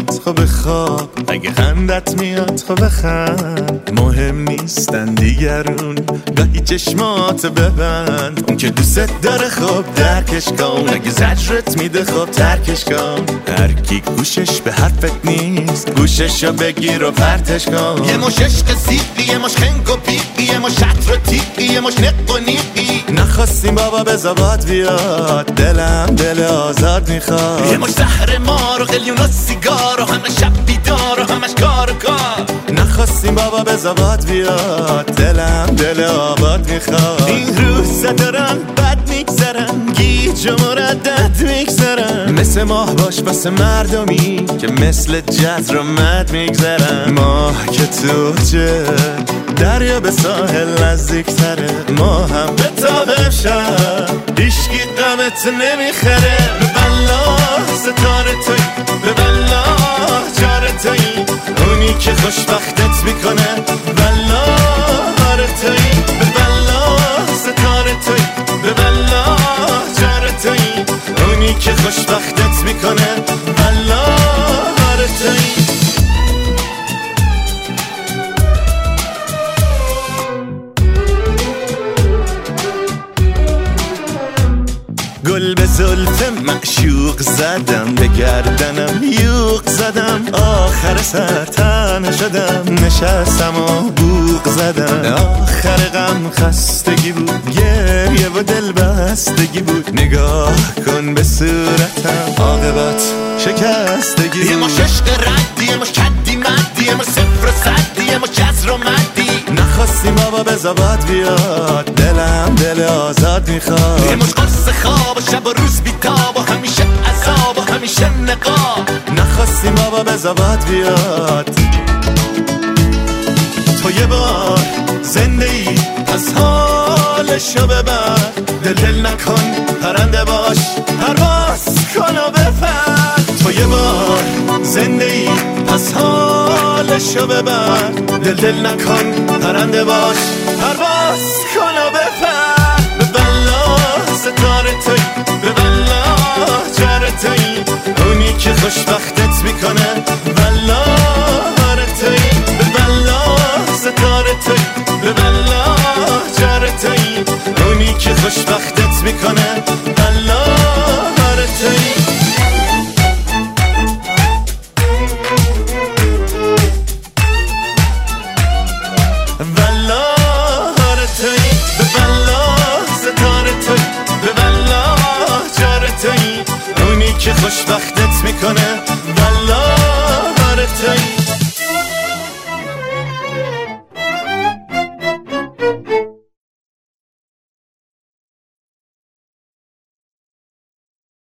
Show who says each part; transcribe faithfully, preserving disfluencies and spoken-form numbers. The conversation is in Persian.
Speaker 1: میاد خب بخواب، اگه خندت میاد خب بخند. مهم نیستن دیگرون، گاهی چشمات ببند. اون که دوست داره خب درکش کن، اگه زجرت میده خب ترکش کن. هر کی گوشش به حرفت نیست گوششو بگیر و پرتش کن.
Speaker 2: یه مش عشق سیقی، یه مش خنگ و بیقی، یه مش عطر و تیقی، یه مش نق و نیقی.
Speaker 1: نخواستیم بابا به زباد بیاد، دلم دل آزاد میخواد.
Speaker 2: یه مش زهر مار و قلیون و سیگار و همه شب بیدار و همش کار و کار.
Speaker 1: نخواستیم بابا به زباد بیاد، دلم دل آباد میخواد. این روزا دارن بد میگذرن، گیج و مردد میگذرن. مثل ماه باش واسه مردمی که مثل جزر و مد میگذرن. ماه که تو چه دریا به ساحل نزدیک تره، ما هم به تابه شد هیشگی قمت نمیخره. به بلا ستاره توی، به بلا جاره توی، اونی که خوشبختت میکنه. بلا هاره توی، به بلا ستاره توی، به بلا جاره توی، اونی که خوشبختت میکنه. بلا هاره توی. گل به زلف معشوق زدم، به گردنم یوق زدم. آخر سر تنها شدم، نشستم و بوق زدم. آخر غم خستگی بود، گریه و دل بستگی بود. نگاه کن به صورتم، عاقبت شکستگی بود.
Speaker 2: یه مش عشق ردی، یه مش کدی مدی، یه مش صفر و صدی، یه مش جزر و مدی.
Speaker 1: نخواستیم بابا به زباد بیاد، دلم دل آزاد میخواد.
Speaker 2: یه مش قرص خواب و شب و روز بیتاب و همیشه عذاب و همیشه نقاب.
Speaker 1: نخواستیم بابا به زباد بیاد. تو یه بار زنده ای پس حالشو ببر. دل دل نکن پرنده باش، پرواز کن و بپر. تو یه بار زنده ای پس حالشو ببر. دل دل نکن پرنده باش، پرواز کن و بپر. به بلا ستاره توی، به بلا جاره توی، اونی که خوشبختت میکنه. بلا هاره توی، به بلا ستاره توی، به بلا جاره توی، اونی که خوشبختت میکنه. بلا هاره توی. بلا هاره توی، به بلا ستاره توی، به بلا جاره توی، اونی که خوشبختت میکنه.